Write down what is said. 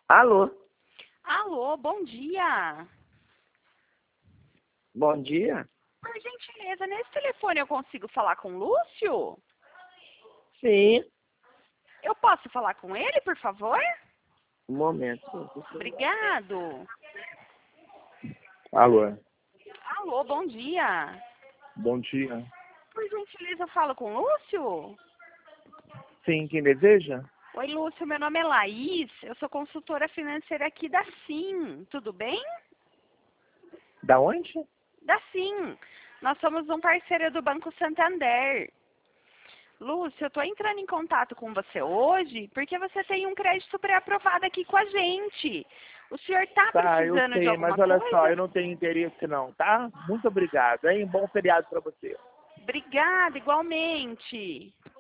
Alô, Alô, bom dia. bom dia. Por gentileza, nesse telefone eu consigo falar com o Lúcio? Sim, Eu posso falar com ele, por favor? um momento. Obrigado. Alô, Alô, bom dia. bom dia. Por gentileza, eu falo com o Lúcio? Sim, quem deseja? Oi, Lúcio, meu nome é Laís, eu sou consultora financeira aqui da SIM, tudo bem? Da onde? Da SIM. Nós somos um parceiro do Banco Santander. Lúcio, eu estou entrando em contato com você hoje porque você tem um crédito pré-aprovado aqui com a gente. O senhor está Tá, eu precisando de sei, alguma mas olha só, eu coisa? não tenho interesse não, tá? Muito obrigado, hein? Bom feriado pra você. Obrigada, igualmente.